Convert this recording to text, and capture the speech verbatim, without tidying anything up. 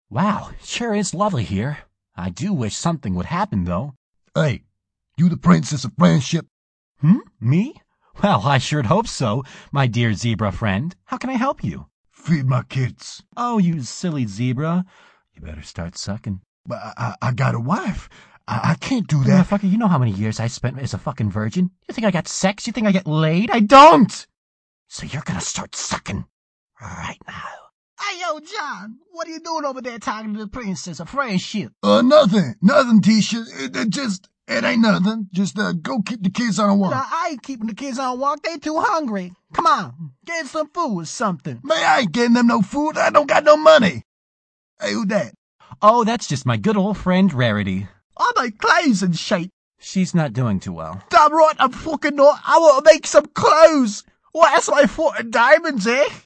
Wow, sure is lovely here. I do wish something would happen, though. Hey, you the princess of friendship? Hmm? Me? Well, I sure hope so, my dear zebra friend. How can I help you? Feed my kids. Oh, you silly zebra. You better start sucking. But I, I, I got a wife. I, I can't do that. Motherfucker, you know how many years I spent as a fucking virgin? You think I got sex? You think I get laid? I don't! So you're gonna start sucking right now. Hey, yo, John, what are you doing over there talking to the princess of friendship? Uh, nothing. Nothing, Tisha. It, it just, it ain't nothing. Just, uh, go keep the kids on a walk. Nah, I ain't keeping the kids on walk. They too hungry. Come on, get some food or something. Man, I ain't getting them no food. I don't got no money. Hey, who that? Oh, that's just my good old friend Rarity. All my clothes in shape. She's not doing too well. Damn right, I'm fucking not. I want to make some clothes. Well, that's my fucking diamonds, eh?